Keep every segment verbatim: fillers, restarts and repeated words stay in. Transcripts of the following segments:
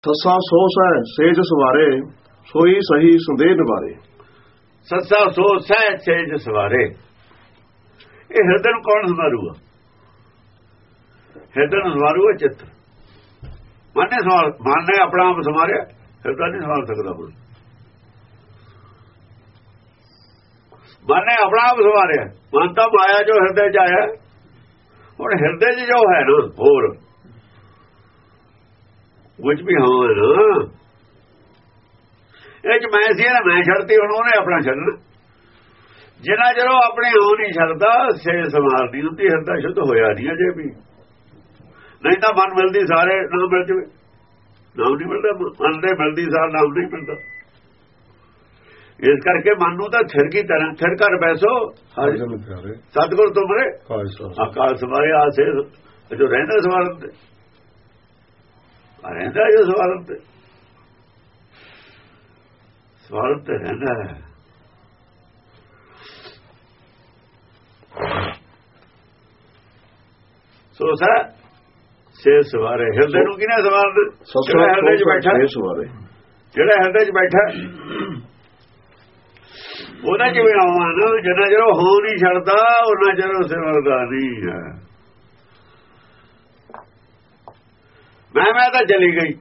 ਸੱਸਾ ਸੋ ਸਹਿ ਸੇਜ ਸਵਾਰੇ ਸੋਈ ਸਹੀ ਸੰਦੇਹ ਨਿਵਾਰੇ। ਸੱਸਾ ਸੋ ਸਹਿ ਸੇਜ ਸਵਾਰੇ। ਇਹ ਹਿਰਦੇ ਨੂੰ ਕੌਣ ਸੰਵਾਰੂਗਾ? ਹਿਰਦੇ ਨੂੰ ਸੰਵਾਰੂਗਾ ਚਿੱਤ। ਮਨ ਨੇ ਸਵਾਰ ਮਨ ਨੇ ਆਪਣਾ ਆਪ ਸੰਵਾਰਿਆ, ਹਿਰਦਾ ਨਹੀਂ ਸੰਵਾਰ ਸਕਦਾ। ਹੁਣ ਮਨ ਨੇ ਆਪਣਾ ਆਪ ਸੰਵਾਰਿਆ। ਮਨ ਤਾਂ ਮਾਇਆ ਜੋ ਹਿਰਦੇ ਚ ਆਇਆ। ਹੁਣ ਹਿਰਦੇ ਚ ਜੋ ਹੈ ਨਾ ਹੋਰ ਕੁਝ ਵੀ ਹਾਂ ਨਾ, ਇਹ ਚ ਮੈਂ ਸੀ ਨਾ, ਮੈਂ ਛੱਡਤੀ, ਹੁਣ ਉਹਨੇ ਆਪਣਾ ਛੱਡਣਾ। ਜਿੰਨਾ ਚਿਰ ਉਹ ਆਪਣੇ ਹੋ ਨਹੀਂ ਛੱਡਦਾ ਸੇ ਸਮਾਰਦੀ ਹੁੰਦੀ, ਹਿਰਦਾ ਸ਼ੁੱਧ ਹੋਇਆ ਨਹੀਂ ਅਜੇ ਵੀ। ਨਹੀਂ ਤਾਂ ਮਨ ਮਿਲਦੀ ਸਾਰੇ ਨਾਮ ਮਿਲ ਜਵੇ, ਨਾਮ ਨਹੀਂ ਮਿਲਦਾ। ਮਨ ਦੇ ਮਿਲਦੀ ਸਾਰ ਨਾਮ ਨਹੀਂ ਮਿਲਦਾ। ਇਸ ਕਰਕੇ ਮਨ ਨੂੰ ਤਾਂ ਥਿਰ ਕੀ ਤਰ੍ਹਾਂ ਥਿਰ ਕਰ ਬੈਸੋ ਸਤਿਗੁਰ ਤੁਮਰੇ ਅਕਾਲ ਸਵਾਰੇ ਆਸੇ ਜੋ ਰਹਿੰਦਾ ਸਵਾਰਨ ਤੇ ਰਹਿੰਦਾ, ਜੋ ਸਵਾਰਨ ਤੇ ਸਵਾਰਨ ਤੇ ਰਹਿੰਦਾ ਹੈ। ਸੋ ਸਾ ਸੇ ਸਵਾਰੇ। ਹਿਰਦੇ ਨੂੰ ਕਿਹਨੇ ਸਵਾਰਦੇ? ਜਿਹੜਾ ਹਿਰਦੇ ਚ ਬੈਠਾ, ਜਿਹੜਾ ਹਿਰਦੇ ਚ ਬੈਠਾ ਉਹਨਾਂ ਚ ਵੀ ਆਵਾਂ ਨਾ। ਜਿੰਨਾ ਚਿਰ ਹੋ ਨਹੀਂ ਛੱਡਦਾ ਉਹਨਾਂ ਚਿਰ ਸਿਮਰਦਾ ਨਹੀਂ ਹੈ। ਮੈਂ ਮੈਂ ਤਾਂ ਚਲੀ ਗਈ,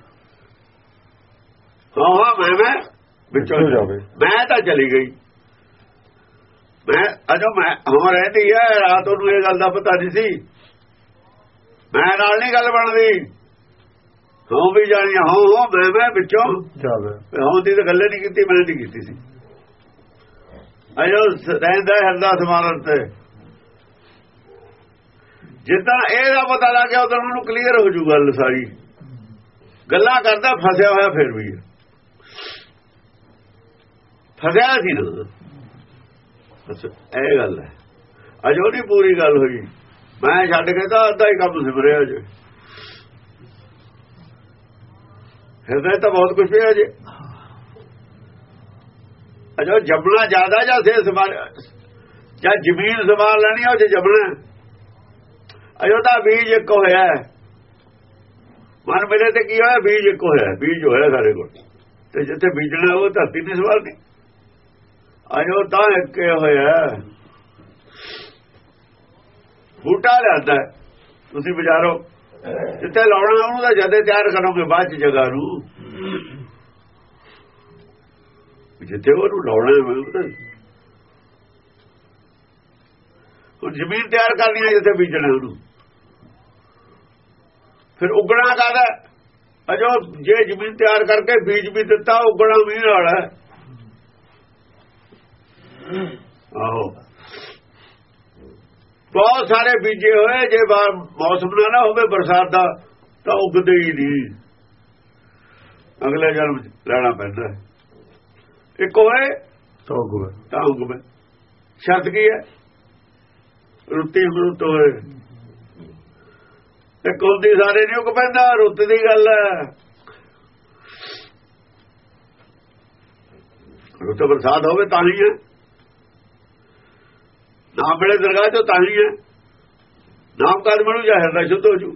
ਹਾਂ ਹਾਂ ਮੈਂ ਮੈਂ ਵਿੱਚੋਂ ਜਾਵੇ, ਮੈਂ ਤਾਂ ਚਲੀ ਗਈ। ਮੈਂ ਅਜੋ ਮੈਂ ਹਾਂ ਰਹਿੰਦੀ ਹੈ। ਰਾਤ ਨੂੰ ਇਹ ਗੱਲ ਦਾ ਪਤਾ ਨਹੀਂ ਸੀ। ਮੈਂ ਨਾਲ ਨਹੀਂ ਗੱਲ ਬਣਦੀ। ਹਾਂ ਵੀ ਜਾਣੀ ਹਾਂ ਹਾਂ ਮੈਂ ਮੈਂ ਵਿੱਚੋਂ ਜਾਵੇ। ਹਾਂ ਦੀ ਤਾਂ ਗੱਲੇ ਨਹੀਂ ਕੀਤੀ, ਮੈਂ ਨਹੀਂ ਕੀਤੀ ਸੀ। ਅਜੋ ਰਹਿੰਦਾ ਹਿਰਦਾ ਸਮਾਰਨ ਤੇ। ਜਿੱਦਾਂ ਇਹਦਾ ਪਤਾ ਲੱਗ ਗਿਆ ਉਦੋਂ ਉਹਨੂੰ ਕਲੀਅਰ ਹੋ ਜੂ ਗੱਲ ਸਾਰੀ। ਗੱਲਾਂ ਕਰਦਾ ਫਸਿਆ ਹੋਇਆ ਫਿਰ ਵੀ ਫਸਿਆ ਸੀ ਨਾ। ਇਹ ਗੱਲ ਹੈ। ਅਜੋ ਨਹੀਂ ਪੂਰੀ ਗੱਲ ਹੋਈ। ਮੈਂ ਛੱਡ ਕੇ ਤਾਂ ਅੱਧਾ ਹੀ ਕੰਮ ਸਿਮਰਿਆ ਜੇ। ਹਿਰਦੇ ਤਾਂ ਬਹੁਤ ਕੁਛ ਪਿਆ ਜੇ। ਅਜੋ ਜੰਮਣਾ ਜ਼ਿਆਦਾ ਜਾਂ ਸੇ ਸੰਭਾਲ ਜਾਂ ਜ਼ਮੀਨ ਸੰਭਾਲ ਲੈਣੀ ਉਹ ਚ ਜੰਮਣਾ। ਅਜੋ ਤਾਂ ਬੀਜ ਇੱਕ ਹੋਇਆ। ਮਨ ਮਿਲੇ ਤੇ ਕੀ ਹੋਇਆ? ਬੀਜ ਇੱਕ ਹੋਇਆ। ਬੀਜ ਹੋਇਆ ਸਾਡੇ ਕੋਲ, ਤੇ ਜਿੱਥੇ ਬੀਜਣਾ ਉਹ ਧਰਤੀ ਨਹੀਂ ਸੰਭਾਲਣੀ। ਅਜੋ ਤਾਂ ਇੱਕ ਹੋਇਆ। ਬੂਟਾ ਲਿਆਂਦਾ ਤੁਸੀਂ ਬਾਜ਼ਾਰੋਂ, ਜਿੱਥੇ ਲਾਉਣਾ ਉਹਨੂੰ ਤਾਂ ਜਦੇ ਤਿਆਰ ਕਰੋਗੇ ਬਾਅਦ ਚ ਜਗ੍ਹਾ ਨੂੰ। ਜਿੱਥੇ ਉਹਨੂੰ ਲਾਉਣਾ ਹੁਣ ਜ਼ਮੀਨ ਤਿਆਰ ਕਰਨੀ ਹੈ, ਜਿੱਥੇ ਬੀਜਣਾ ਉਹਨੂੰ। ਫਿਰ ਉਗਣਾ ਕਾਹਦਾ? ਅਜੋ ਜੇ ਜ਼ਮੀਨ ਤਿਆਰ ਕਰਕੇ ਬੀਜ ਵੀ ਦਿੱਤਾ, ਉਗਣਾ ਮੀਂਹ ਨਾਲ ਹੈ। ਆਹੋ ਬਹੁਤ ਸਾਰੇ ਬੀਜੇ ਹੋਏ, ਜੇ ਮੌਸਮ ਨਾ ਨਾ ਹੋਵੇ ਬਰਸਾਤ ਦਾ ਤਾਂ ਉਗਦੇ ਹੀ ਨਹੀਂ। ਅਗਲੇ ਜਨਮ ਲੈਣਾ ਪੈਂਦਾ। ਇੱਕ ਹੋਏ ਤਾਂ ਉਗਵੇ ਤਾਂ ਉਗਵੇ। ਸ਼ਰਤ ਕੀ ਹੈ? ਰੁੱਤੀ ਰੁੱਤ ਹੋਏ। ਇੱਕ ਹੁੰਦੀ ਸਾਰੇ ਨਹੀਂ ਉਗ ਪੈਂਦਾ, ਰੁੱਤ ਦੀ ਗੱਲ ਹੈ। ਰੁੱਤ ਬਰਸਾਤ ਹੋਵੇ ਤਾਂ ਹੀ ਹੈ। ਨਾਮ ਮਿਲੇ ਦਰਗਾਹ ਚੋਂ ਤਾਂ ਹੀ ਹੈ। ਨਾਮ ਕਾਜ ਬਣੂ ਜਾਂ ਹਿਰਦਾ ਸ਼ੁੱਧ ਹੋ ਜੂ।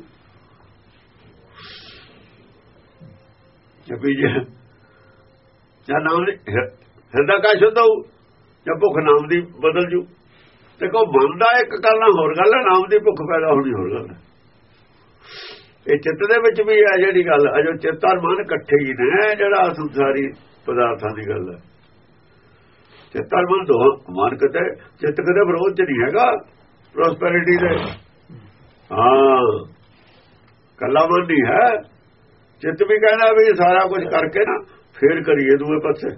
ਜਪੀ ਜੇ ਜਾਂ ਨਾਮ ਹਿਰਦਾ ਕਾ ਸ਼ੁੱਧ ਹੋਊ, ਜਾਂ ਭੁੱਖ ਨਾਮ ਦੀ ਬਦਲ ਜੂ। ਦੇਖੋ ਮਨ ਦਾ ਇੱਕ ਕਰਨਾ ਹੋਰ ਗੱਲ ਹੈ, ਨਾਮ ਦੀ ਭੁੱਖ ਪੈਦਾ ਹੋਣੀ ਹੋਰ ਗੱਲ ਹੈ। ਇਹ ਚਿੱਤ ਦੇ ਵਿੱਚ ਵੀ ਹੈ ਜਿਹੜੀ ਗੱਲ। ਅਜੋ ਚਿੱਤ ਔਰ ਮਨ ਇਕੱਠੇ ਹੀ ਨੇ। ਜਿਹੜਾ ਸੰਸਾਰੀ ਪਦਾਰਥਾਂ ਦੀ ਗੱਲ ਹੈ, ਚਿੱਤ ਔਰ ਮਨ ਦੋ। ਮਨ ਕਿਤੇ ਚਿੱਤ ਕਿਤੇ ਵਿਰੋਧ ਚ ਨਹੀਂ ਹੈਗਾ ਪ੍ਰੋਸਪੈਰਿਟੀ ਦੇ। ਹਾਂ ਕੱਲਾ ਮਨ ਨਹੀਂ ਹੈ। ਚਿੱਤ ਵੀ ਕਹਿੰਦਾ ਵੀ ਸਾਰਾ ਕੁਝ ਕਰਕੇ ਨਾ ਫੇਰ ਕਰੀਏ ਦੂਏ ਪਾਸੇ।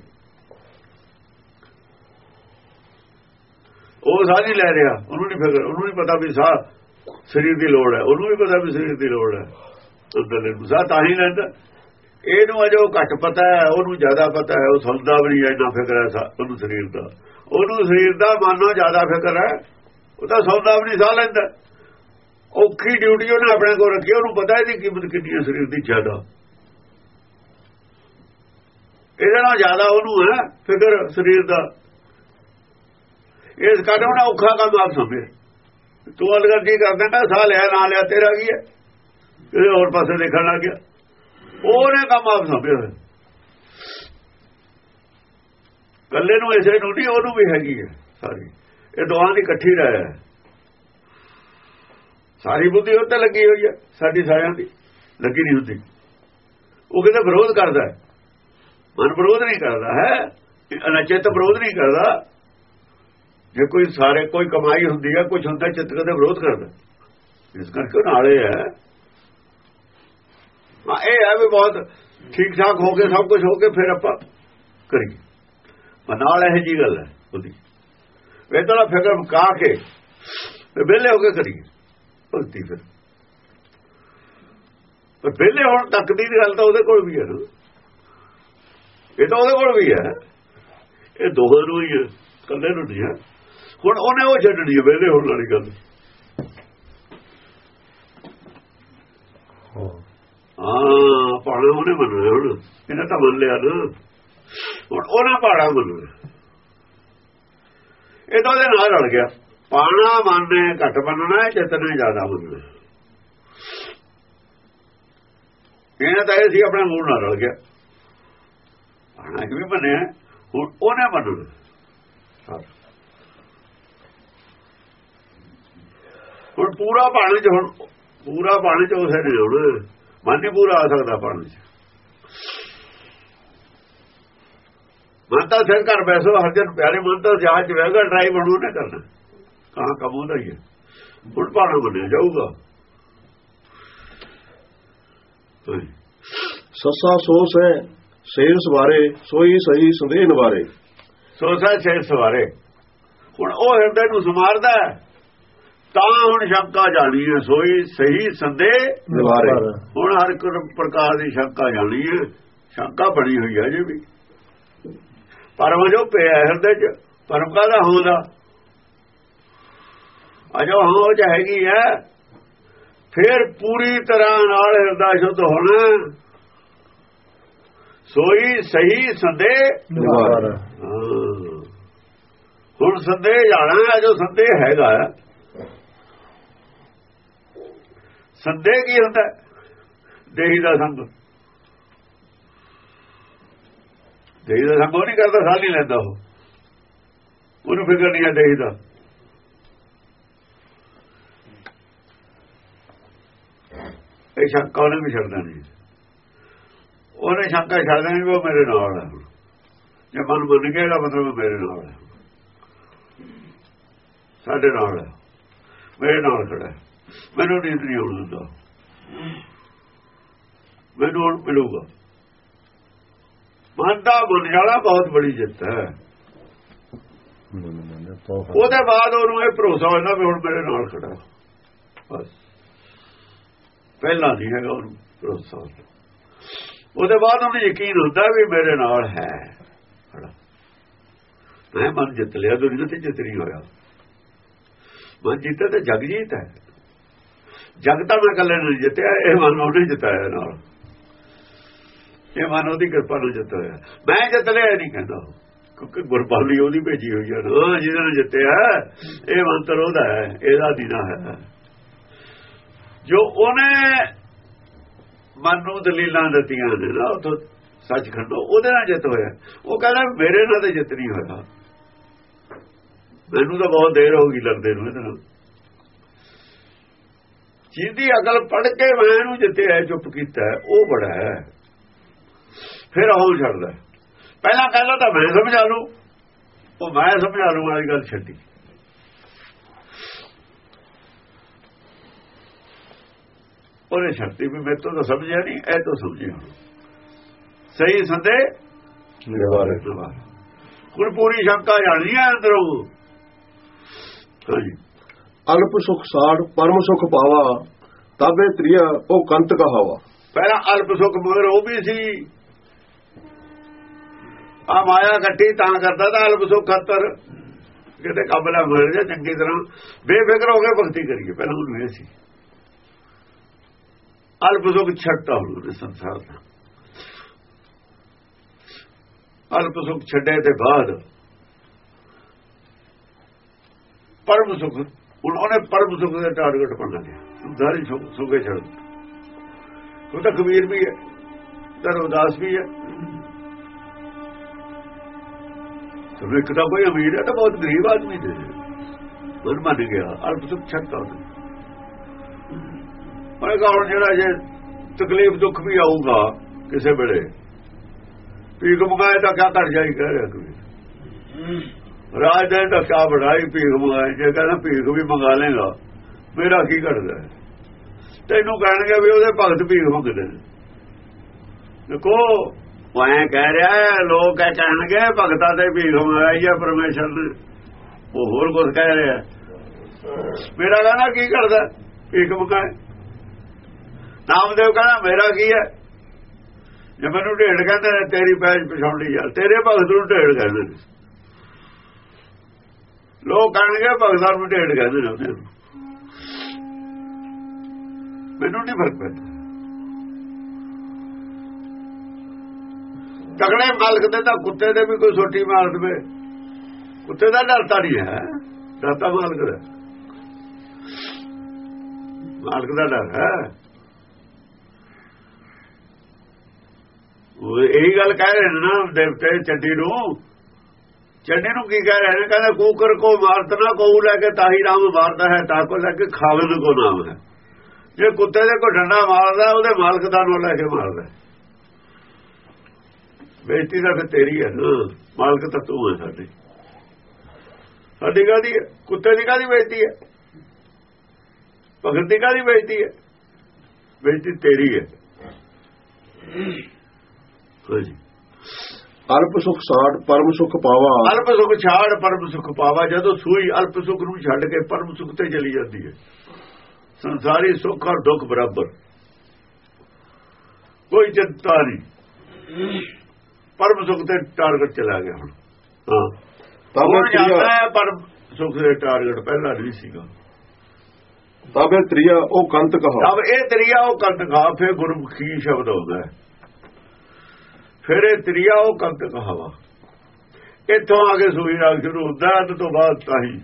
ਉਹ ਸਾਹ ਨਹੀਂ ਲੈ ਰਿਹਾ, ਉਹਨੂੰ ਨਹੀਂ ਫਿਕਰ। ਉਹਨੂੰ ਨਹੀਂ ਪਤਾ ਵੀ ਸਾਹ ਸਰੀਰ ਦੀ ਲੋੜ ਹੈ। ਉਹਨੂੰ ਵੀ ਪਤਾ ਵੀ ਸਰੀਰ ਦੀ ਲੋੜ ਹੈ। ਅੰਦਰਲੇ ਨੂੰ ਸਾਹ ਤਾਂ ਹੀ ਲੈਂਦਾ। ਇਹਨੂੰ ਅਜੋ ਘੱਟ ਪਤਾ ਹੈ, ਉਹਨੂੰ ਜ਼ਿਆਦਾ ਪਤਾ ਹੈ। ਉਹ ਸੁਣਦਾ ਵੀ ਨਹੀਂ, ਇੰਨਾ ਫਿਕਰ ਹੈ ਉਹਨੂੰ ਸਰੀਰ ਦਾ। ਉਹਨੂੰ ਸਰੀਰ ਦਾ ਮਾਨੋ ਜ਼ਿਆਦਾ ਫਿਕਰ ਹੈ। ਉਹ ਤਾਂ ਸੁਣਦਾ ਵੀ ਨਹੀਂ, ਸਾਹ ਲੈਂਦਾ। ਔਖੀ ਡਿਊਟੀ ਉਹਨੇ ਆਪਣੇ ਕੋਲ ਰੱਖੀ। ਉਹਨੂੰ ਪਤਾ ਇਹਦੀ ਕੀਮਤ ਕਿੰਨੀ ਹੈ ਸਰੀਰ ਦੀ, ਜ਼ਿਆਦਾ। ਇਹਦੇ ਨਾਲ ਜ਼ਿਆਦਾ ਉਹਨੂੰ ਹੈ ਫਿਕਰ ਸਰੀਰ ਦਾ। ਇਸ ਕਰਕੇ ਉਹਨੇ ਔਖਾ ਕੰਮ ਆਪ ਸਮਝੇ। ਤੂੰ ਅਲਗਰ ਕੀ ਕਰ ਦਿੰਦਾ? ਸਾਹ ਲਿਆ ਨਾ ਲਿਆ ਤੇਰਾ ਕੀ ਹੈ? ਇਹ ਹੋਰ ਪਾਸੇ ਦੇਖਣ ਲੱਗ ਗਿਆ। ਉਹਨੇ ਕੰਮ ਆਪ ਸਮਝਿਆ ਹੋਇਆ। ਕੱਲੇ ਨੂੰ ਇਸੇ ਨੂੰ ਨਹੀਂ, ਉਹਨੂੰ ਵੀ ਹੈਗੀ ਹੈ ਸਾਰੀ। ਇਹ ਦੋਹਾਂ ਦੀ ਇਕੱਠੀ ਰਹਿ ਹੈ। ਸਾਰੀ ਬੁੱਧੀ ਉੱਤੇ ਲੱਗੀ ਹੋਈ ਹੈ, ਸਾਡੀ ਸਾਰਿਆਂ ਦੀ ਲੱਗੀ ਨਹੀਂ ਹੁੰਦੀ। ਉਹ ਕਿਤੇ ਵਿਰੋਧ ਕਰਦਾ, ਮਨ ਵਿਰੋਧ ਨਹੀਂ ਕਰਦਾ ਹੈ, ਅਨਚੇਤ ਵਿਰੋਧ ਨਹੀਂ ਕਰਦਾ। ਜੇ ਕੋਈ ਸਾਰੇ ਕੋਈ ਕਮਾਈ ਹੁੰਦੀ ਹੈ, ਕੁਝ ਹੁੰਦਾ, ਚਿੱਤ ਕਦੇ ਵਿਰੋਧ ਕਰਦਾ। ਇਸ ਕਰਕੇ ਨਾਲੇ ਹੈ। ਹਾਂ, ਇਹ ਹੈ ਵੀ ਬਹੁਤ ਠੀਕ ਠਾਕ ਹੋ ਕੇ ਸਭ ਕੁਝ ਹੋ ਕੇ ਫਿਰ ਆਪਾਂ ਕਰੀਏ। ਨਾਲ ਇਹੋ ਜਿਹੀ ਗੱਲ ਹੈ ਉਹਦੀ। ਇਹ ਤਾਂ ਫਿਕਰ ਮੁਕਾ ਕੇ ਵਿਹਲੇ ਹੋ ਕੇ ਕਰੀਏ ਭਗਤੀ। ਫਿਰ ਪਰ ਵਿਹਲੇ ਹੋਣ ਤੱਕ ਦੀ ਗੱਲ ਤਾਂ ਉਹਦੇ ਕੋਲ ਵੀ ਹੈ ਨਾ। ਇਹ ਤਾਂ ਉਹਦੇ ਕੋਲ ਵੀ ਹੈ। ਇਹ ਦੋਹਾਂ ਨੂੰ ਹੀ ਹੈ, ਇਕੱਲੇ ਨੂੰ ਨਹੀਂ ਹੈ। ਹੁਣ ਉਹਨੇ ਉਹ ਛੱਡਣੀ ਹੈ ਵਿਹਲੇ ਹੋਣ ਵਾਲੀ ਗੱਲ। ਹਾਂ, ਪਾਣਾ ਉਹਨੇ ਮੰਨਣਾ। ਹੁਣ ਇਹਨੇ ਤਾਂ ਮੰਨ ਲਿਆ ਨਾ, ਹੁਣ ਉਹਨਾਂ ਪਾਣਾ ਮੰਨਣਾ। ਇਹ ਤਾਂ ਉਹਦੇ ਨਾਲ ਰਲ ਗਿਆ। ਪਾਣਾ ਮੰਨੇ ਘੱਟ ਮੰਨਣਾ, ਚਿਤਨੇ ਜ਼ਿਆਦਾ ਮੰਨਣਾ। ਇਹਨਾਂ ਤਾਂ ਇਹ ਸੀ ਆਪਣੇ ਮੂਡ ਨਾਲ ਰਲ ਗਿਆ। ਪਾਣਾ ਕਿਵੇਂ ਮੰਨਿਆ, ਹੁਣ ਉਹਨੇ ਮੰਨਣਾ। ਹੁਣ ਪੂਰਾ ਪਾਣੀ ਚ, ਹੁਣ ਪੂਰਾ ਪਾਣੀ ਚ ਉਸੇ ਨੇ ਹੁਣ ਮਨ ਨਹੀਂ ਪੂਰਾ ਆ ਸਕਦਾ ਪਾਣੀ ਚ। ਮਨ ਤਾਂ ਸਿਰ ਘਰ ਬੈਸੋ ਹਰਜਨ ਪਿਆਰੇ, ਮਨ ਤਾਂ ਜਹਾਜ਼ ਚ ਬਹਿਗਾ, ਡਰਾਈ ਬਣੂ ਨੇ ਕਰਨਾ। ਕਹਾਂ ਕੰਮ ਉਹਦਾ ਹੀ ਹੈ। ਹੁਣ ਪਾਣਾ ਮੰਨਿਆ ਜਾਊਗਾ। ਸੱਸਾ ਸੋਸ ਹੈ ਸ਼ੇਰ ਸਵਾਰੇ, ਸੋਈ ਸਹੀ ਸੰਦੇਹ ਨਿਵਾਰੇ। ਸੋਸਾ ਸ਼ੇਰ ਸਵਾਰੇ। ਹੁਣ ਉਹ ਹਿਰਦੇ ਨੂੰ ਸਮਾਰਦਾ ਤਾਂ ਹੁਣ ਸ਼ੰਕਾ ਜਾਣੀ ਹੈ, ਸੋਈ ਸਹੀ ਸੰਦੇਹ ਨਿਵਾਰੇ। ਹੁਣ ਹਰ ਇੱਕ ਪ੍ਰਕਾਰ ਦੀ ਸ਼ੰਕਾ ਜਾਣੀ ਹੈ। ਸ਼ੰਕਾ ਬਣੀ ਹੋਈ ਹੈ ਜੀ ਵੀ। ਪਰਮ ਜੋ ਪਿਆ ਹਿਰਦੇ ਚ, ਪਰਮ ਕਾਹਦਾ ਹੁੰਦਾ ਅਜੋ ਹਾਂ ਉਹ ਚ ਹੈਗੀ ਹੈ। ਫਿਰ ਪੂਰੀ ਤਰ੍ਹਾਂ ਨਾਲ ਹਿਰਦਾ ਸ਼ੁੱਧ ਹੋਣਾ। ਸੋਈ ਸਹੀ ਸੰਦੇਹ ਨਿਵਾਰੇ। ਹੁਣ ਸੰਦੇਹ ਜਾਣਾ, ਜੋ ਸੰਦੇਹ ਹੈਗਾ। ਸੰਦੇਹ ਕੀ ਹੁੰਦਾ? ਦੇਹੀ ਦਾ ਸੰਗ। ਦੇਹੀ ਦਾ ਸੰਗ ਉਹ ਨਹੀਂ ਕਰਦਾ, ਸਾਹ ਨਹੀਂ ਲੈਂਦਾ। ਉਹ ਉਹਨੂੰ ਫਿਕਰ ਨਹੀਂ ਹੈ ਦੇਹੀ ਦਾ। ਇਹ ਸ਼ੰਕਾ ਉਹਨੇ ਵੀ ਛੱਡਦਾ ਨਹੀਂ। ਉਹਨੇ ਸ਼ੰਕਾ ਛੱਡਦਾ ਨਹੀਂ ਵੀ ਉਹ ਮੇਰੇ ਨਾਲ ਹੈ। ਜੇ ਮਨ ਮੰਨ ਗਿਆ ਇਹਦਾ ਮਤਲਬ ਮੇਰੇ ਨਾਲ ਹੈ, ਸਾਡੇ ਨਾਲ ਹੈ, ਮੇਰੇ ਨਾਲ ਖੜਾ ਹੈ। ਮੈਨੂੰ ਨੀਂਦ ਨਹੀਂ ਆਉਣ ਦਿੰਦਾ, ਮੈਨੂੰ ਹੁਣ ਮਿਲੂਗਾ। ਮਨ ਦਾ ਬਣ ਜਾਣਾ ਬਹੁਤ ਬੜੀ ਜਿੱਤ ਹੈ। ਉਹਦੇ ਬਾਅਦ ਉਹਨੂੰ ਇਹ ਭਰੋਸਾ ਹੋਇਆ ਵੀ ਹੁਣ ਮੇਰੇ ਨਾਲ ਖੜਾ। ਬਸ ਪਹਿਲਾਂ ਨਹੀਂ ਹੈਗਾ ਉਹਨੂੰ ਭਰੋਸਾ। ਉਹਦੇ ਬਾਅਦ ਉਹਨੂੰ ਯਕੀਨ ਹੁੰਦਾ ਵੀ ਮੇਰੇ ਨਾਲ ਹੈ। ਮੈਂ ਮਨ ਜਿੱਤ ਲਿਆ, ਦੁਨੀਆ ਤੇ ਜਿੱਤ ਨਹੀਂ ਹੋਇਆ। ਮਨ ਜਿੱਤੇ ਤਾਂ ਜਗ ਜੀਤ ਹੈ। ਜਗ ਤਾਂ ਮੈਂ ਇਕੱਲੇ ਨਹੀਂ ਜਿੱਤਿਆ, ਇਹ ਮਨ ਉਹਨੇ ਜਿਤਾਇਆ ਨਾਲ। ਇਹ ਮਨ ਉਹਦੀ ਕਿਰਪਾ ਨਾਲ ਜਿੱਤ ਹੋਇਆ। ਮੈਂ ਜਿੱਤ ਲਿਆ ਨਹੀਂ ਕਹਿੰਦਾ, ਕਿਉਂਕਿ ਗੁਰਬਾਣੀ ਉਹਦੀ ਭੇਜੀ ਹੋਈ ਹੈ ਨਾ। ਜਿਹਦੇ ਨਾਲ ਜਿੱਤਿਆ ਇਹ ਮੰਤਰ ਉਹਦਾ ਹੈ, ਇਹਦਾ ਦੀਨਾ ਹੈ। ਜੋ ਉਹਨੇ ਮਨ ਨੂੰ ਦਲੀਲਾਂ ਦਿੱਤੀਆਂ ਨੇ ਨਾ ਉਥੋਂ ਸੱਚਖੰਡ, ਉਹਦੇ ਨਾਲ ਜਿੱਤ ਹੋਇਆ। ਉਹ ਕਹਿੰਦਾ ਮੇਰੇ ਨਾਲ ਤਾਂ ਜਿੱਤ ਨਹੀਂ ਹੋਇਆ। ਮੈਨੂੰ ਤਾਂ ਬਹੁਤ ਦੇਰ ਹੋ ਗਈ ਲੱਗਦੇ ਨੂੰ। ਇਹਦੇ ਨਾਲ ਜਿਹਦੀ ਅਕਲ ਪੜ੍ਹ ਕੇ ਮੈਂ ਇਹਨੂੰ ਜਿੱਤਿਆ, ਚੁੱਪ ਕੀਤਾ, ਉਹ ਬੜਾ ਹੈ। ਫਿਰ ਉਹ ਛੱਡਦਾ। ਪਹਿਲਾਂ ਕਹਿੰਦਾ ਤਾਂ ਮੈਂ ਸਮਝਾ ਲੂ, ਉਹ ਮੈਂ ਸਮਝਾ ਲੂ ਵਾਲੀ ਗੱਲ ਛੱਡੀ। ਉਹਨੇ ਛੱਡੀ ਵੀ ਮੇਰੇ ਤੋਂ ਤਾਂ ਸਮਝਿਆ ਨਹੀਂ, ਇਹ ਤੋਂ ਸਮਝਿਆ। ਸਹੀ ਸੰਦੇਹ ਨਿਵਾਰੇ। ਹੁਣ ਪੂਰੀ ਸ਼ੰਕਾ ਜਾਣੀ ਹੈ ਅੰਦਰੋਂ। ਹਾਂਜੀ। ਅਲਪ ਸੁਖ ਸਾੜ ਪਰਮ ਸੁਖ ਪਾਵਾ, ਤਾਬੇ ਤ੍ਰਿਆ ਉਹ ਕੰਤ ਕਹਾਵਾ। ਪਹਿਲਾਂ ਅਲਪ ਸੁਖ ਮਗਰ ਉਹ ਵੀ ਸੀ। ਆ ਮਾਇਆ ਇਕੱਠੀ ਤਾਂ ਕਰਦਾ ਤਾਂ ਅਲਪ ਸੁਖ ਖਾਤਰ ਕਿਤੇ ਕਾਬਲਾ ਮਿਲ ਜਾ ਚੰਗੀ ਤਰ੍ਹਾਂ ਬੇਫਿਕਰ ਹੋ ਕੇ ਭਗਤੀ ਕਰੀਏ। ਪਹਿਲਾਂ ਉਹਨੂੰ ਇਹ ਸੀ ਅਲਪ ਸੁਖ ਛੱਡਤਾ ਉਹਨੇ ਸੰਸਾਰ ਦਾ। ਅਲਪ ਸੁਖ ਛੱਡੇ ਤੇ ਬਾਅਦ ਪਰਮ ਸੁਖ। ਹੁਣ ਉਹਨੇ ਪਰਮ ਸੁਖ ਦਾ ਟਾਰਗੇਟ ਬਣਾ ਲਿਆ। ਸਾਰੀ ਸੁਖੇ ਛੱਡ। ਉਹ ਤਾਂ ਕਬੀਰ ਵੀ ਹੈ, ਧਰਮਦਾਸ ਵੀ ਹੈ। ਤੇ ਇੱਕ ਤਾਂ ਕੋਈ ਅਮੀਰ ਹੈ ਤਾਂ ਬਹੁਤ ਗਰੀਬ ਆਦਮੀ ਨੇ ਮਨ ਮੰਨ ਗਿਆ ਅਲਪ ਸੁਖ ਛੱਡਤਾ ਉਹਨੇ। ਮੈਂ ਕਹਾਂ ਹੁਣ ਜਿਹੜਾ ਜੇ ਤਕਲੀਫ ਦੁੱਖ ਵੀ ਆਊਗਾ ਕਿਸੇ ਵੇਲੇ ਭੀਖ ਮੰਗਾਏ ਤਾਂ ਕਿਆ ਘਟ ਜਾਈ ਕਹਿ ਰਿਹਾ ਕੋਈ ਰਾਜ ਦੇ ਦਾ ਕਿਆ ਬੜਾਈ ਭੀਖ ਮੰਗਾਏ। ਜੇ ਕਹਿੰਦਾ ਭੀਖ ਵੀ ਮੰਗਾ ਲੇਗਾ ਮੇਰਾ ਕੀ ਘਟਦਾ। ਤੈਨੂੰ ਕਹਿਣਗੇ ਵੀ ਉਹਦੇ ਭਗਤ ਭੀਖ ਮੰਗਦੇ ਨੇ। ਦੇਖੋ ਮੈਂ ਕਹਿ ਰਿਹਾ ਲੋਕ ਇਹ ਕਹਿਣਗੇ ਭਗਤਾਂ ਤੇ ਭੀਖ ਮੰਗਾਈ ਹੈ ਪਰਮੇਸ਼ਰ ਨੇ। ਉਹ ਹੋਰ ਕੁਝ ਕਹਿ ਰਿਹਾ ਮੇਰਾ ਕਹਿਣਾ ਕੀ ਕਰਦਾ ਭੀਖ ਮੰਗਾਏ। ਨਾਮਦੇਵ ਕਹਿੰਦਾ ਮੇਰਾ ਕੀ ਹੈ। ਜੇ ਮੈਨੂੰ ਢੇੜ ਕਹਿੰਦੇ ਨੇ ਤੇਰੀ ਪੈਜ ਪਛਾਉਣੀ ਯਾਰ ਤੇਰੇ ਭਗਤ ਨੂੰ ਢੇੜ ਕਹਿੰਦੇ ਨੇ। ਲੋਕ ਕਹਿਣਗੇ ਭਗਤਾਂ ਨੂੰ ਢੇੜ ਕਹਿੰਦੇ ਨੇ ਉਹਦੇ ਮੈਨੂੰ ਨਹੀਂ ਫਰਕ ਪੈਂਦਾ। ਤਗੜੇ ਮਾਲਕ ਦੇ ਤਾਂ ਕੁੱਤੇ ਦੇ ਵੀ ਕੋਈ ਸੋਟੀ ਮਾਰ ਦੇਵੇ ਕੁੱਤੇ ਦਾ ਡਰਤਾ ਨਹੀਂ ਹੈ। ਡਰਤਾ ਮਾਲਕ ਦਾ ਮਾਲਕ ਦਾ ਡਰ ਹੈ। ਉਹ ਇਹੀ ਗੱਲ ਕਹਿ ਰਹੇ ਨੇ ਨਾ ਦੇਵਤੇ ਚੱਡੀ ਨੂੰ। ਚੱਡੀ ਨੂੰ ਕੀ ਕਹਿ ਰਹੇ ਨੇ ਕਹਿੰਦਾ ਕੂਕਰ ਕੋ ਮਾਰਤ ਨਾ ਕੋ ਲੈ ਕੇ ਤਾਹੀ ਰਾਮ ਮਾਰਦਾ ਹੈ ਤਾਂ ਕੋ ਲੈ ਕੇ ਖਾਵਨ ਕੋ ਨਾਮ ਹੈ। ਜੇ ਕੁੱਤੇ ਦੇ ਕੋ ਡੰਡਾ ਮਾਰਦਾ ਉਹਦੇ ਮਾਲਕ ਦਾ ਨੂੰ ਲੈ ਕੇ ਮਾਰਦਾ। ਬੇਇੱਜ਼ਤੀ ਤਾਂ ਫਿਰ ਤੇਰੀ ਹੈ ਨਾ ਮਾਲਕ ਤਾਂ ਤੂੰ ਹੈ ਸਾਡੀ। ਸਾਡੀ ਕਾਹਦੀ ਹੈ ਕੁੱਤੇ ਦੀ ਕਾਹਦੀ ਬੇਇੱਜ਼ਤੀ ਹੈ ਭਗਤ ਦੀ ਕਾਹਦੀ ਬੇਇੱਜ਼ਤੀ ਹੈ। ਬੇਇੱਜ਼ਤੀ ਤੇਰੀ ਹੈ। ਅਲਪ ਸੁਖ ਛਾੜ ਪਰਮ ਸੁਖ ਪਾਵਾ। ਅਲਪ ਸੁਖ ਛਾੜ ਪਰਮ ਸੁਖ ਪਾਵਾ। ਜਦੋਂ ਸੂਈ ਅਲਪ ਸੁਖ ਨੂੰ ਛੱਡ ਕੇ ਪਰਮ ਸੁਖ ਤੇ ਚਲੀ ਜਾਂਦੀ ਹੈ ਸੰਸਾਰੀ ਸੁੱਖ ਔਰ ਦੁੱਖ ਬਰਾਬਰ ਕੋਈ ਚਿੰਤਾ ਨਹੀਂ। ਪਰਮ ਸੁਖ ਤੇ ਟਾਰਗੇਟ ਚਲਾ ਗਿਆ ਹੁਣ। ਹਾਂ ਤਾਂ ਜਾਂਦਾ ਹੈ ਪਰਮ ਸੁਖ ਦੇ ਟਾਰਗੇਟ ਪਹਿਲਾਂ ਨਹੀਂ ਸੀਗਾ। ਤਬ ਇਹ ਤ੍ਰਿਆ ਉਹ ਕੰਤ ਕਹਾ। ਤਬ ਇਹ ਤ੍ਰਿਆ ਉਹ ਕੰਤ ਕਹਾ। ਫਿਰ ਗੁਰਮੁਖੀ ਸ਼ਬਦ ਹੁੰਦਾ ਹੈ। ਫਿਰ ਇਹ ਤ੍ਰਿਆ ਉਹ ਕੰਤ ਕਹਾਵਾ। ਇੱਥੋਂ ਆ ਕੇ ਸੂਈ ਰਾਗ ਸ਼ੁਰੂ ਹੁੰਦਾ ਅੱਧ ਤੋਂ ਬਾਅਦ ਤਾਹੀ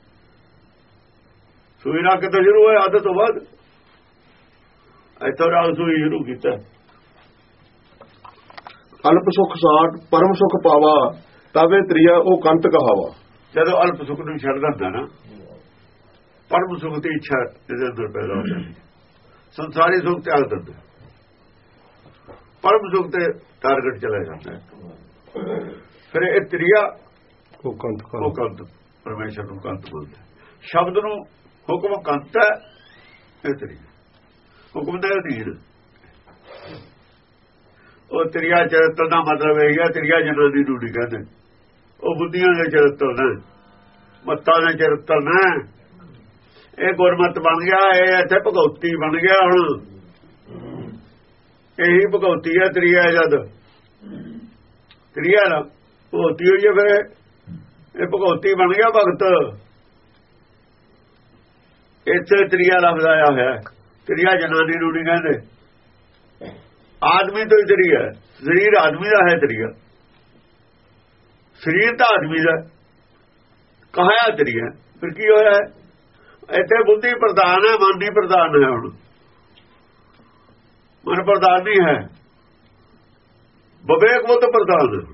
ਸੂਈ ਰਾਗ ਕਿੱਥੋਂ ਸ਼ੁਰੂ ਹੋਇਆ ਅੱਧ ਤੋਂ ਬਾਅਦ ਇੱਥੋਂ ਰਾਗ ਸੂਈ ਸ਼ੁਰੂ ਕੀਤਾ। ਅਲਪ ਸੁਖ ਸਾਟ ਪਰਮ ਸੁਖ ਪਾਵਾ ਤਵੇ ਤ੍ਰਿਆ ਉਹ ਕੰਤ ਕਹਾਵਾ। ਜਦੋਂ ਅਲਪ ਸੁਖ ਨੂੰ ਛੱਡ ਦਿੰਦਾ ਨਾ ਪਰਮ ਸੁਖ ਦੀ ਇੱਛਾ ਇਹਦੇ ਅੰਦਰ ਪੈਦਾ ਹੋ ਜਾਂਦੀ। ਸੰਸਾਰੀ ਸੁਖ ਤਿਆਗ ਦਿੰਦਾ ਪਰਮ ਸੁਖ ਤੇ ਟਾਰਗੇਟ ਚਲਾ ਜਾਂਦਾ। ਫਿਰ ਇਹ ਤ੍ਰਿਆ ਉਹ ਕੰਤ ਉਹ ਕੰਤ ਪਰਮੇਸ਼ਰ ਨੂੰ ਕੰਤ ਬੋਲਦਾ। ਸ਼ਬਦ ਨੂੰ ਹੁਕਮ ਕੰਤ ਹੈ ਇਹ ਤ੍ਰਿਆ ਹੁਕਮ ਦੇ ਅਧੀਨ। ਉਹ ਤ੍ਰਿਆ ਚਰਿੱਤਰ ਦਾ ਮਤਲਬ ਇਹ ਹੈ ਤ੍ਰਿਆ ਜਨਾਨੀ ਨੂੰ ਨਹੀਂ ਕਹਿੰਦੇ। ਉਹ ਬੁੱਧੀਆਂ ਦੇ ਚਰਿੱਤਰ ਨੇ ਮੱਤਾਂ ਦੇ ਚਰਿੱਤਰ ਨੇ। ਇਹ ਗੁਰਮਤ ਬਣ ਗਿਆ ਇਹ ਇੱਥੇ ਭਗਉਤੀ ਬਣ ਗਿਆ। ਹੁਣ ਇਹੀ ਭਗਉਤੀ ਹੈ ਤ੍ਰਿਆ। ਜਦ ਤ੍ਰਿਆ ਨਾ ਭਗਉਤੀ ਹੋਈ ਹੈ ਫਿਰ ਇਹ ਭਗਉਤੀ ਬਣ ਗਿਆ ਭਗਤ। ਇੱਥੇ ਤ੍ਰਿਆ ਲਫ਼ਜ਼ ਆਇਆ ਹੋਇਆ। ਤ੍ਰਿਆ ਜਨਾਨੀ ਨੂੰ ਨਹੀਂ ਕਹਿੰਦੇ। ਆਦਮੀ ਤੋਂ ਹੀ ਤ੍ਰਿਆ ਸਰੀਰ ਆਦਮੀ ਦਾ ਹੈ। ਤ੍ਰਿਆ ਸਰੀਰ ਤਾਂ ਆਦਮੀ ਦਾ ਕਹਾਇਆ ਤ੍ਰਿਆ। ਫਿਰ ਕੀ ਹੋਇਆ ਇੱਥੇ ਬੁੱਧੀ ਪ੍ਰਧਾਨ ਹੈ ਮਨ ਦੀ ਪ੍ਰਧਾਨ ਹੈ। ਹੁਣ ਮਨ ਪ੍ਰਧਾਨ ਨਹੀਂ ਹੈ ਵਿਵੇਕ ਬੁੱਧ ਪ੍ਰਧਾਨ ਹੈ।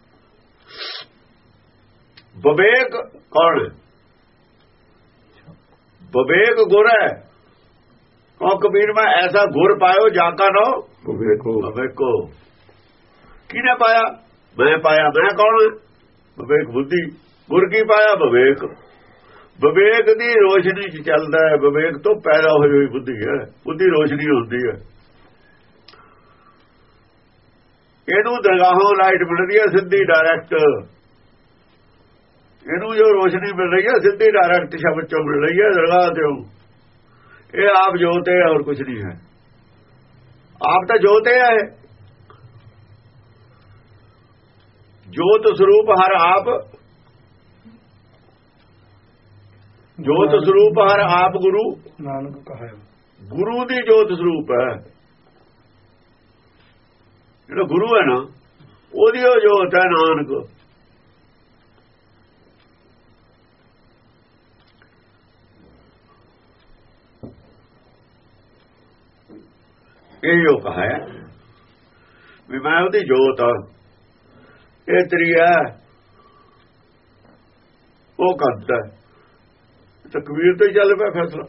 ਵਿਵੇਕ ਕੌਣ ਹੈ ਵਿਵੇਕ ਗੁਰ ਹੈ। ਕੋ ਕਬੀਰ ਮੈਂ ਐਸਾ ਗੁਰ ਪਾਇਓ ਜਾਕਾ ਨਾ ਵਿਵੇਕੋ ਵਿਵੇਕੋ। ਕਿਹਨੇ ਪਾਇਆ ਮੈਂ ਪਾਇਆ। ਮੈਂ ਕੌਣ ਵਿਵੇਕ ਬੁੱਧੀ। ਗੁਰ ਕੀ ਪਾਇਆ ਵਿਵੇਕ। ਵਿਵੇਕ ਦੀ ਰੋਸ਼ਨੀ ਚ ਚੱਲਦਾ ਹੈ। ਵਿਵੇਕ ਤੋਂ ਪੈਦਾ ਹੋਈ ਹੋਈ ਬੁੱਧੀ ਹੈ। ਬੁੱਧੀ ਰੋਸ਼ਨੀ ਹੁੰਦੀ ਹੈ। ਇਹਨੂੰ ਦਰਗਾਹੋਂ ਲਾਈਟ ਮਿਲ ਰਹੀ ਹੈ ਸਿੱਧੀ ਡਾਇਰੈਕਟ। ਇਹਨੂੰ ਜੋ ਰੋਸ਼ਨੀ ਮਿਲ ਰਹੀ ਹੈ ਸਿੱਧੀ ਡਾਇਰੈਕਟ ਸ਼ਬਦ ਚੋਂ ਮਿਲ ਰਹੀ ਹੈ ਦਰਗਾਹ ਤੋਂ। ਇਹ ਆਪ ਜੋਤ ਹੈ और कुछ नहीं है। आप तो ਜੋਤ ਹੈ। ਜੋਤ ਸਰੂਪ ਹਰ ਆਪ ਜੋਤ ਸਰੂਪ ਹਰ ਆਪ ਗੁਰੂ ਨਾਨਕ ਕਹਾ। ਗੁਰੂ ਦੀ ਜੋਤ ਸਰੂਪ ਹੈ। ਜਿਹੜਾ ਗੁਰੂ ਹੈ ਨਾ ਉਹਦੀ ਉਹ ਜੋਤ ਹੈ ਨਾਨਕ। ਇਹ ਜੋ ਕਹਾ ਹੈ ਵੀ ਮੈਂ ਉਹਦੀ ਜੋਤ ਆ। ਇਹ ਤ੍ਰਿਆ ਉਹ ਕੰਤ ਹੈ। ਤਕਵੀਰ ਤੇ ਚੱਲ ਪਿਆ ਫੈਸਲਾ।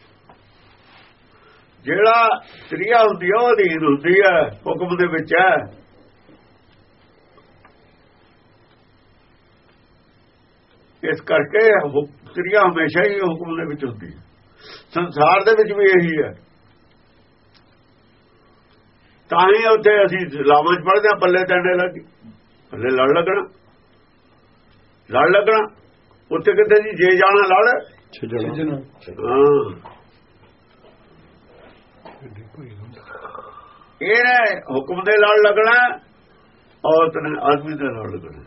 ਜਿਹੜਾ ਤ੍ਰਿਆ ਹੁੰਦੀ ਆ ਉਹ ਅਧੀਨ ਹੁੰਦੀ ਹੈ, ਹੁਕਮ ਦੇ ਵਿੱਚ ਹੈ। ਇਸ ਕਰਕੇ ਤ੍ਰਿਆ ਹਮੇਸ਼ਾ ਹੀ ਹੁਕਮ ਦੇ ਵਿੱਚ ਹੁੰਦੀ ਹੈ। ਸੰਸਾਰ ਦੇ ਵਿੱਚ ਵੀ ਇਹੀ ਹੈ। ਤਾਂ ਹੀ ਉੱਥੇ ਅਸੀਂ ਲਾਵਾਂ ਚ ਪੜ੍ਹਦੇ ਹਾਂ, ਪੱਲੇ ਟੰਡੇ ਲੱਗੀ, ਪੱਲੇ ਲੜ ਲੱਗਣਾ, ਲੜ ਲੱਗਣਾ। ਉੱਥੇ ਕਿਤੇ ਜੀ ਜੇ ਜਾਣਾ ਲੜ ਹਾਂ। ਇਹਨੇ ਹੁਕਮ ਦੇ ਲੜ ਲੱਗਣਾ, ਔਰਤ ਨੇ ਆਦਮੀ ਦੇ ਲੜ ਲੱਗਣਾ।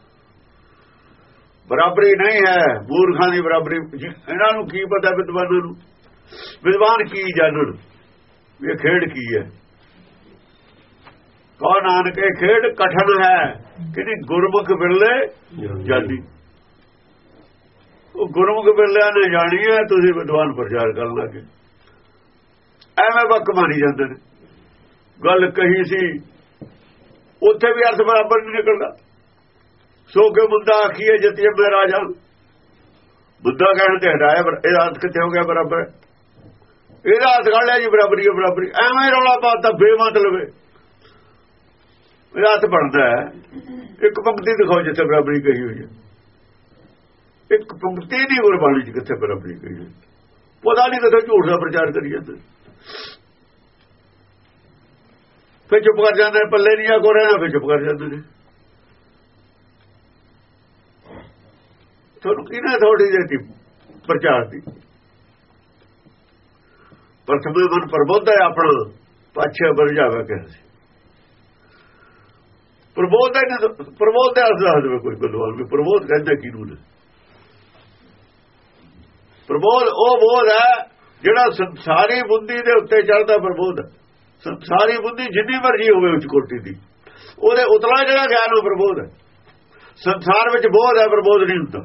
ਬਰਾਬਰੀ ਨਹੀਂ ਹੈ, ਮੂਰਖਾਂ ਦੀ ਬਰਾਬਰੀ। ਇਹਨਾਂ ਨੂੰ ਕੀ ਪਤਾ ਵਿਦਵਾਨਾਂ ਨੂੰ, ਵਿਦਵਾਨ ਕੀ ਜਾਣਨ ਇਹ ਖੇਡ ਕੀ ਹੈ। ਕਹੋ ਨਾਨਕ ਇਹ ਖੇਡ ਕਠਨ ਹੈ, ਕਿ ਗੁਰਮੁਖ ਬਿਰਲੇ ਜਾਨੀ। ਉਹ ਗੁਰਮੁਖ ਬਿਰਲਿਆਂ ਨੇ ਜਾਣੀ ਹੈ, ਤੁਸੀਂ ਵਿਦਵਾਨ ਪ੍ਰਚਾਰ ਕਰਨ ਲੱਗੇ। ਐਵੇਂ ਬੱਕ ਮਾਰੀ ਜਾਂਦੇ ਨੇ। ਗੱਲ ਕਹੀ ਸੀ ਉੱਥੇ ਵੀ ਅਰਥ ਬਰਾਬਰ ਨਹੀਂ ਨਿਕਲਦਾ। ਸੋ ਕੇ ਮੁੱਦਾ ਆਖੀਏ ਜਤਿਏ ਮੈਂ ਰਾਜਾ, ਮੁੱਦਾ ਕਹਿਣ ਤੇ ਹਟਾਇਆ, ਇਹਦਾ ਅਰਥ ਕਿੱਥੇ ਹੋ ਗਿਆ ਬਰਾਬਰ। ਇਹਦਾ ਅਰਥ ਕੱਢ ਲਿਆ ਜੀ ਬਰਾਬਰੀ ਹੈ ਬਰਾਬਰੀ। ਐਵੇਂ ਰੌਲਾ ਪਾਤਾ ਬੇਮਤਲਬ। ਇਹਦਾ ਅਰਥ ਬਣਦਾ ਹੈ ਇੱਕ ਪੰਕਤੀ ਦਿਖਾਓ ਜਿੱਥੇ ਬਰਾਬਰੀ ਕਹੀ ਹੋਈ ਹੈ। ਇੱਕ ਪੰਕਤੀ ਨਹੀਂ ਗੁਰਬਾਣੀ ਚ ਕਿੱਥੇ ਬਰਾਬਰੀ ਕਹੀ ਹੋਈ। ਪਤਾ ਨਹੀਂ ਕਿੱਥੇ ਝੂਠ ਦਾ ਪ੍ਰਚਾਰ ਕਰੀ ਜਾਂਦੇ। ਫਿਰ ਚੁੱਪ ਕਰ ਜਾਂਦੇ, ਪੱਲੇ ਨਹੀਂ ਆ ਕੋ ਰਹਿਣਾ, ਫਿਰ ਚੁੱਪ ਕਰ ਜਾਂਦੇ ਨੇ। ਤੁਹਾਨੂੰ ਕਿਹਨੇ ਥੋੜੀ ਜਿਹੀ ਪ੍ਰਚਾਰ ਦੀ। ਪ੍ਰਥਮੇ ਮਨ ਪ੍ਰਬੋਧ ਹੈ ਆਪਣਾ, ਪਾਛੇ ਵਰਜਾਵੇ ਕਿਹਾ ਸੀ। ਪ੍ਰਬੋਧ ਹੈ, ਪ੍ਰਬੋਧ ਦਾ ਅਰਥ ਦੱਸ ਦੇਵੇ ਕੋਈ ਵਿਦਵਾਨ ਵੀ ਪ੍ਰਬੋਧ ਕਹਿੰਦੇ ਕਿਹਨੂੰ ਨੇ। ਪ੍ਰਬੋਧ ਉਹ ਬੋਧ ਹੈ ਜਿਹੜਾ ਸੰਸਾਰੀ ਬੁੱਧੀ ਦੇ ਉੱਤੇ ਚੜ੍ਹਦਾ ਪ੍ਰਬੋਧ ਹੈ। ਸੰਸਾਰੀ ਬੁੱਧੀ ਜਿੰਨੀ ਮਰਜ਼ੀ ਹੋਵੇ ਉੱਚ ਕੋਟੀ ਦੀ, ਉਹਦੇ ਉਤਲਾ ਜਿਹੜਾ ਗਿਆਨ ਉਹ ਪ੍ਰਬੋਧ ਹੈ। ਸੰਸਾਰ ਵਿੱਚ ਬੋਧ ਹੈ, ਪ੍ਰਬੋਧ ਨਹੀਂ ਹੁੰਦਾ।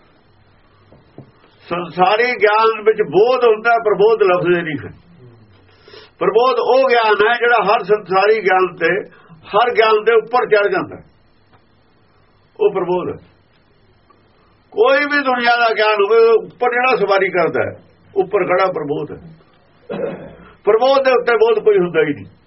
ਸੰਸਾਰੀ ਗਿਆਨ ਵਿੱਚ ਬੋਧ ਹੁੰਦਾ, ਪ੍ਰਬੋਧ ਲਫ਼ਜ਼ ਨਹੀਂ ਹੈ। ਪ੍ਰਬੋਧ ਉਹ ਗਿਆਨ ਹੈ ਜਿਹੜਾ ਹਰ ਸੰਸਾਰੀ ਗਿਆਨ ਤੇ, ਹਰ ਗਿਆਨ ਦੇ ਉੱਪਰ ਚੜ ਜਾਂਦਾ, ਉਹ ਪ੍ਰਬੋਧ ਹੈ। ਕੋਈ ਵੀ ਦੁਨੀਆ ਦਾ ਗਿਆਨ ਹੋਵੇ, ਉੱਪਰ ਜਿਹੜਾ ਸਵਾਰੀ ਕਰਦਾ ਹੈ, ਉੱਪਰ ਖੜਾ ਪ੍ਰਬੋਧ ਹੈ। ਪ੍ਰਬੋਧ ਦੇ ਉੱਤੇ ਬੋਧ ਕੋਈ ਹੁੰਦਾ ਹੀ ਨਹੀਂ।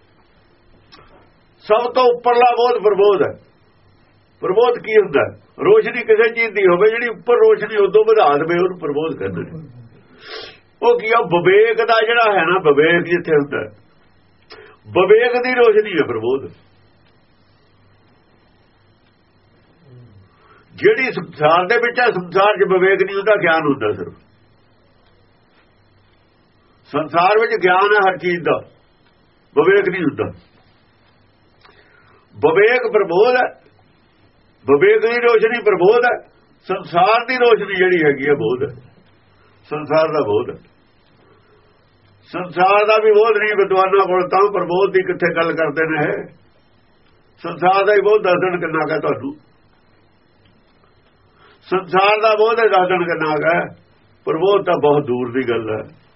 ਸਭ ਤੋਂ ਉੱਪਰਲਾ ਬੋਧ ਪ੍ਰਬੋਧ ਹੈ। ਪ੍ਰਬੋਧ ਕੀ ਹੁੰਦਾ? ਰੋਸ਼ਨੀ ਕਿਸੇ ਚੀਜ਼ ਦੀ ਹੋਵੇ ਜਿਹੜੀ ਉੱਪਰ ਰੋਸ਼ਨੀ ਉਦੋਂ ਵਧਾ ਦੇਵੇ, ਉਹਨੂੰ ਪ੍ਰਬੋਧ ਕਹਿੰਦੇ ਨੇ। ਉਹ ਕੀ ਆ? ਵਿਵੇਕ ਦਾ ਜਿਹੜਾ ਹੈ ਨਾ, ਵਿਵੇਕ ਜਿੱਥੇ ਹੁੰਦਾ, ਵਿਵੇਕ ਦੀ ਰੋਸ਼ਨੀ ਹੈ ਪ੍ਰਬੋਧ। ਜਿਹੜੀ ਸੰਸਾਰ ਦੇ ਵਿੱਚ ਹੈ, ਸੰਸਾਰ 'ਚ ਵਿਵੇਕ ਨਹੀਂ ਹੁੰਦਾ, ਗਿਆਨ ਹੁੰਦਾ ਸਿਰਫ। ਸੰਸਾਰ ਵਿੱਚ ਗਿਆਨ ਹੈ ਹਰ ਚੀਜ਼ ਦਾ, ਵਿਵੇਕ ਨਹੀਂ ਹੁੰਦਾ। ਵਿਵੇਕ ਪ੍ਰਬੋਧ ਹੈ, ਵਿਵੇਕ ਦੀ ਰੋਸ਼ਨੀ ਪ੍ਰਬੋਧ ਹੈ। ਸੰਸਾਰ ਦੀ ਰੋਸ਼ਨੀ ਜਿਹੜੀ ਹੈਗੀ ਹੈ ਬੋਧ ਹੈ, ਸੰਸਾਰ ਦਾ ਬੋਧ ਹੈ। ਸੰਸਾਰ ਦਾ ਵੀ ਬੋਧ ਨਹੀਂ ਵਿਦਵਾਨਾਂ ਕੋਲ, ਤਾਂ ਪ੍ਰਬੋਧ ਦੀ ਕਿੱਥੇ ਗੱਲ ਕਰਦੇ ਨੇ। ਸੰਸਾਰ ਦਾ ਹੀ ਬੋਧ ਦੱਸ ਦੇਣ ਕਿੰਨਾ ਕਾ ਤੁਹਾਨੂੰ। ਸੰਸਾਰ ਦਾ ਬੋਧ ਹੈ ਦੱਸ ਦੇਣ ਕਿੰਨਾ ਕਾ, ਪ੍ਰਬੋਧ ਤਾਂ ਬਹੁਤ ਦੂਰ ਦੀ ਗੱਲ ਹੈ।